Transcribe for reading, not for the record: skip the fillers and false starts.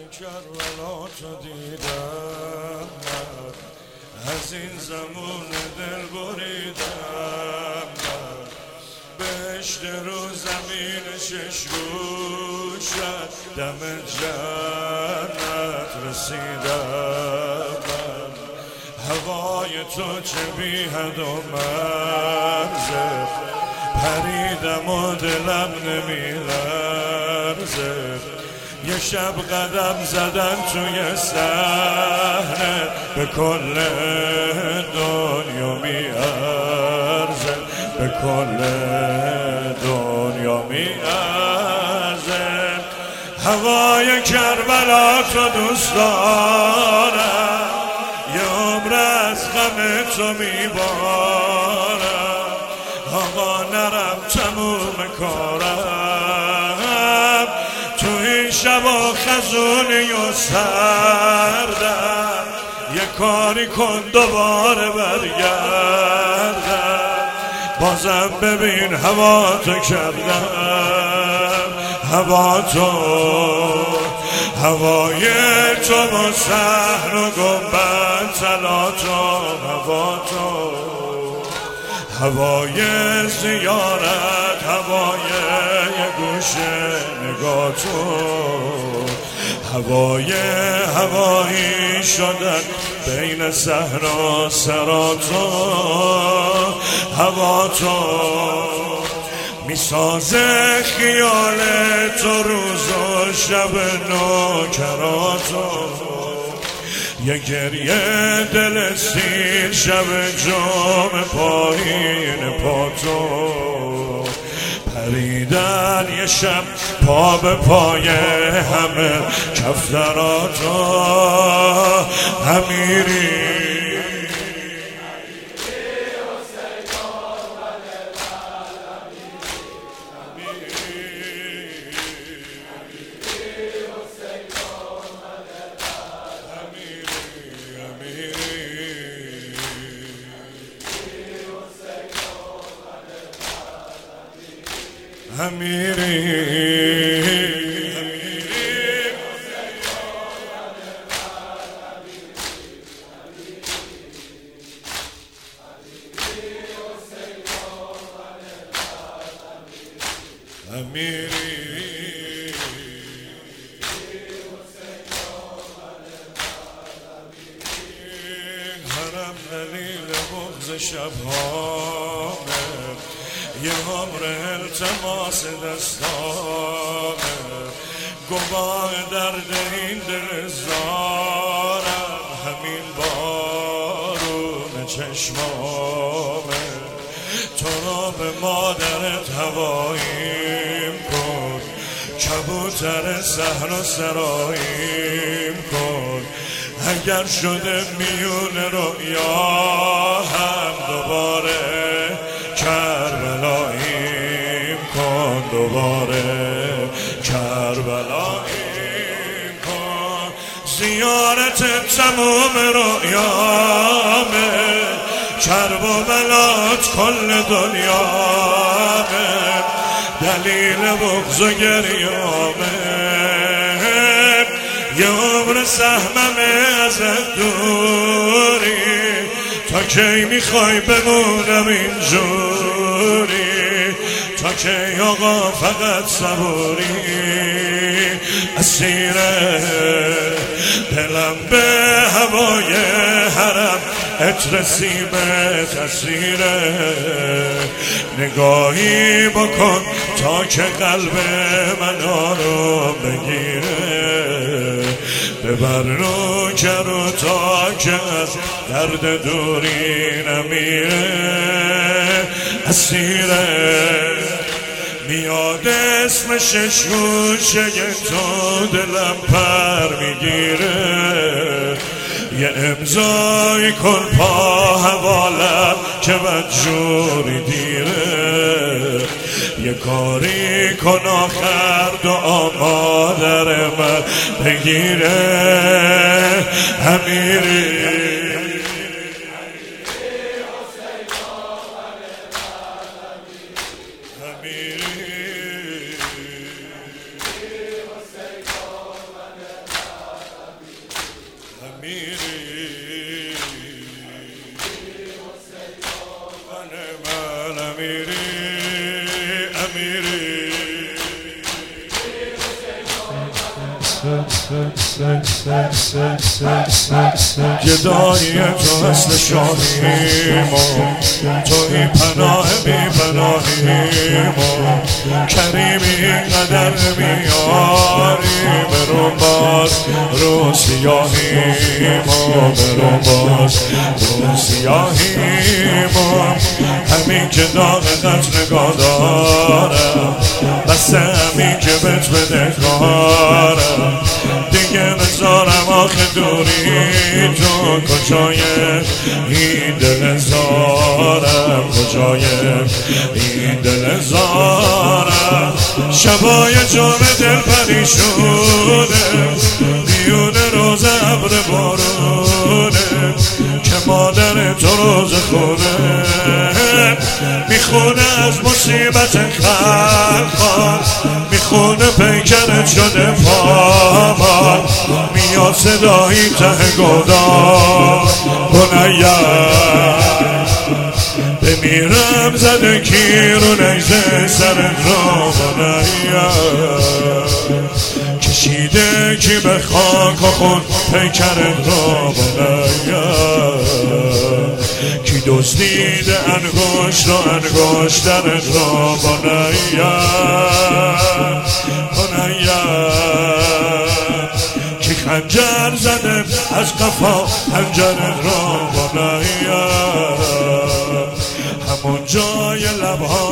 کربلا تو دیدم، از این زمان دل بریدم، بهشت رو زمین شش گوشت دم جنت رسیدم. هوای تو چه بی حد و مرزه، پریدم و دلم نمیلرزه. یه شب قدم زدن توی صحنه، به کل دنیا میارزه، به کل دنیا میارزه. هوای کربلا تو دوست دارم، یه عمر از غم تو میبارم. آقا نرم تموم کارم، تو این شب و خزونی و سردم. یه کاری کن دوباره برگردم، بازم ببین هوا تو کردم. هوا تو، هوای تو و صحن و گنبد طلا تو. هوا تو، هوای زیارت، هوای یه گوشه نگاه تو. هوایی شدن بین صحرا سرا تو. هوا تو میسازه خیال تو، روز و شب نوکراتو. یه گریه دل سیر شب جام پایین پاتو. پریدن یه شب پا به پای همه کفتراتو. امیری هرم دلیل بغض شبهامه، یه عمر التماس دستامه. گواه درد این دل زارم، همین بارون چشمامه. تو را به مادرت هواییم کن، کبوتر صحن و سراییم کن. اگر شده میون رؤیا هم، دوباره کربلاییم کن، دوباره کربلاییم کن. زیارت تموم رؤیامه، کرب و بلات کل دنیامه. دلیل بغض و گریامه، یه عمر سهممه ازت دوری. تا کی میخوای بمونم اینجوری؟ تا کی آقا فقط صبوری؟ اسیر دلم به هوای حرم، عطر سیمت اسیره. نگاهی بکن تا که قلب من آروم بگیره. ببر نوکر و تا که از درد دوری نمیره. اسیره میاد اسم شش گوشه تو، دلم پر میگیره. یه امضای کن پا حوالم که بدجوری دیره. یه کاری کن آخر دعا مادر من بگیره. امیری گدایی تو اصل شاهی ما، توی پناه بی پناهی ما، کریمی اینقدر میاری برون باز رو سیاهی ما، برون باز رو سیاهی ما. همین که داغ قط نگاه دارم، بس همین که بهت بده کارم، دیگه بذارم آخه دوری تو. کجای این دل زارم، کجای این دل زارم. شبای جام دل پریشونه، میونه روز ابر بارونه، که مادر تو روز خونه میخونه از مصیبت خلقان، میخونه پیکرت شده پامان. میاد صدایی ته گودان، بنیم بمیرم زده کیر و نیزه سرت را. بنیم کشیده کی به خاک و خون پیکرت را. بنیم کی دزدیده انگشت و انگشترت را. بنیم کی خنجر زده از قفا پنجرت را. بنیم همون جای لبها